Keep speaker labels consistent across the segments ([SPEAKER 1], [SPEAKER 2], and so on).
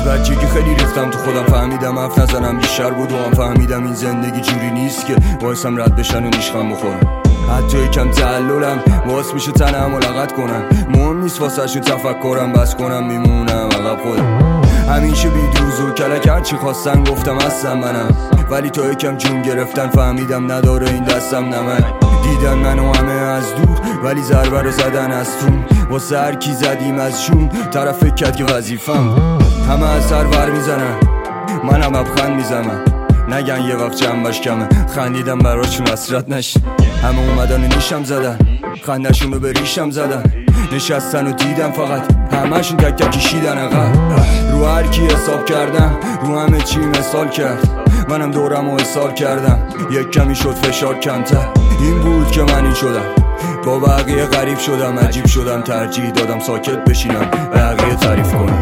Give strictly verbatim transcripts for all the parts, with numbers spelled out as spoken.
[SPEAKER 1] بچگی خیلی ریختم تو خودم، فهمیدم حرف نزنم بیشتر بدوام، فهمیدم این زندگی جوری نیست که وایسم رد بشن و نیشخم بخورم. حتی یکم تعللم واس میشه تنم ملاقات کنم، مهم نیست واسه شو تفکرم، بس کنم میمونم عقب خودم. همیشه بیدروز و کلک هرچی خواستن گفتم هستم منم، ولی تا یکم جون گرفتن فهمیدم نداره این دستم نمک. دیدن منو همه از دور ولی ضربه رو زدن از تو، واسه هر کی زدیم از شون طرف فکر کرد که وظیفم. همه از سر ور میزنن منم لبخند میزنم، نگن یه وقت جنبش کمه، خندیدم براشون حسرت نشه. همه اومدن و نیشم زدن، خندشون رو به ریشم زدن، نشستن و دیدم فقط همهشون تک تک کشیدن عقب. رو هر کی حساب کردم رو همه چی مثال کرد، منم دورم و حساب کردم یک کمی شد فشار کمتر. این بود که من این شدم، با بقیه غریب شدم، عجیب شدم، ترجیح دادم ساکت بشینم بقیه تعریف کنم.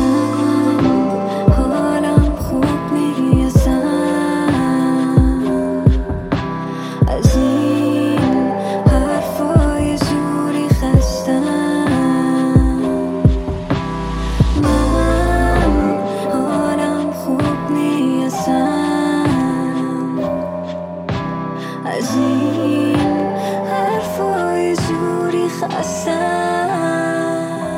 [SPEAKER 2] از این حرفای زوری خستم.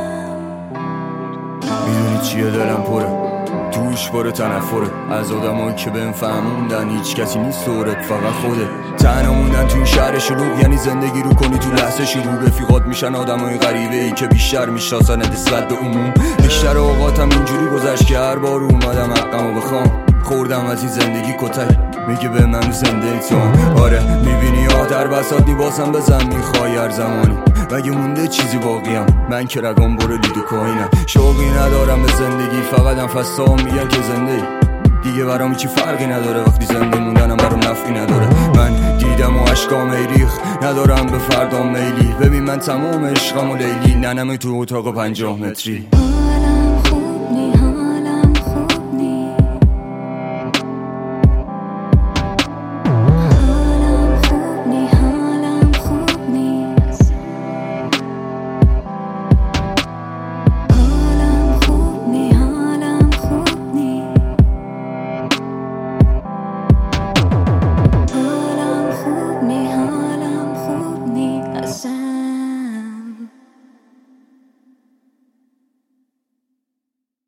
[SPEAKER 1] میدونی چیه دلم پره، توش باره تنفره از آدمایی که بهم فهموندن هیچ کسی نیست دورت فقط خوده. تنها موندن تو این شهر شلوغ یعنی زندگی رو کنی تو لحظه شروع، رفیقات میشن آدمای غریبه ای که بیشتر میشناسن نسبت به عموم. بیشتر اوقاتم اینجوری گذشت که هر بار اومدم حقمو بخوام، خوردم از این زندگی کتک میگه به من زنده تو هم. آره میبینی آه در بساط نیباسم بزن میخوای هر زمانی، مگه مونده چیزی باقیم؟ من که رگام بره لید و کاینم، شوقی ندارم به زندگی، فقط انفستا هم میگن که زنده ای. دیگه برام چی فرقی نداره وقتی زنده موندنم برام نفعی نداره. من دیدم و عشقام ریخ ندارم به فردام میلی، ببین من تمام عشقم و لیلی ننم تو اتاق پنجاه متری.